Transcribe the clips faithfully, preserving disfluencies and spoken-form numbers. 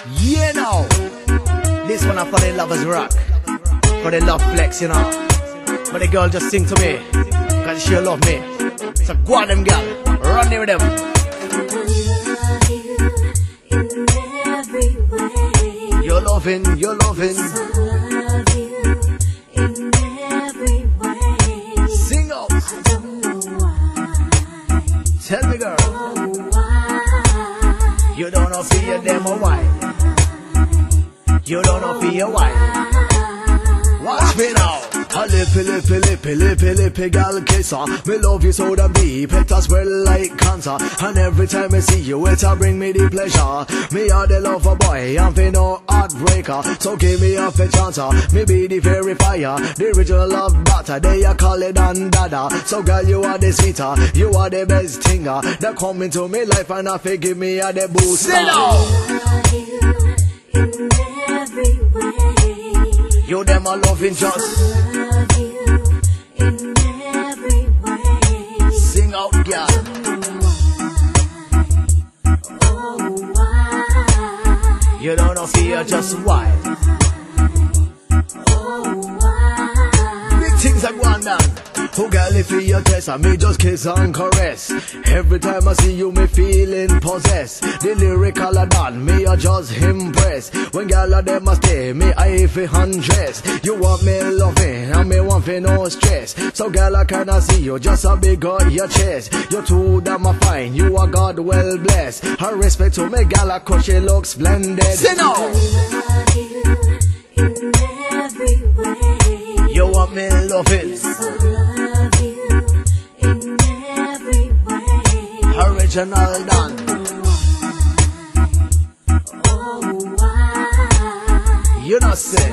Yeah, now. This one I for the lovers rock. For the love flex, you know. But the girl just sing to me, cause she love me. So go on them girl, run there with them. You're loving, you're loving. Sing out. Tell me girl. You don't know for your them or why. You don't know for your why. Watch me now. A lippy, lippy, lippy, lippy, lippy gal kisser. Me love you so damn deep, it as well like cancer. And every time I see you, it a bring me the pleasure. Me are the lover boy, I'm fi no heartbreaker. So give me a fair chance, me be the verifier. The original love butter, they a call it and dada. So girl, you are the sweeter, you are the best thinger. That come into me life and I fi give me a the booster. Sit down. You them are loving just. Sing out, girl. You don't know fear, just why. Big things are going down. Oh girl, if you test, I me just kiss and caress. Every time I see you, me feeling possessed. The lyrical are done, me I just impressed. When girl a them a stay, me I fi undress. You want me loving, and me want fi no stress. So girl, I cannot see you, just a big on your chest. You too damn a fine, you are God well blessed. Her respect to me, girl, I cause she looks splendid. Say no. You want me loving. Original done. You know say.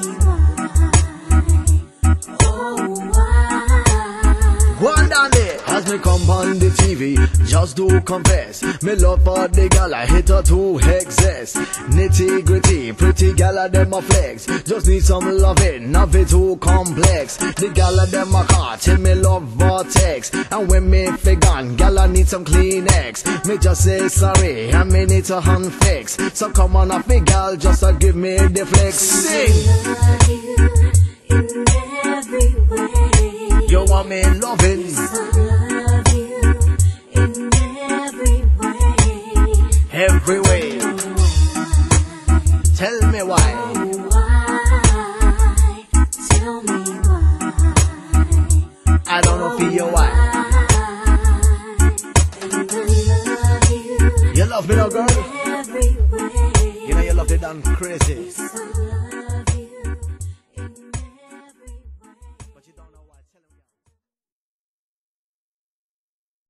Go on down there. As me come on the T V, just do confess. Me love for the gal, I hit her to excess. Nitty gritty, pretty gal a them a flex. Just need some loving, not it too complex. The gal a them a car, till me love vortex. And when me figan, gal I need some Kleenex. Me just say sorry, and me need to unfix. So come on up me gal, just uh, give me the flex. Sing! You want me loving? Every way. Tell me why. Tell me why. I don't know for you why. You love me now, girl. You know you love it done crazy.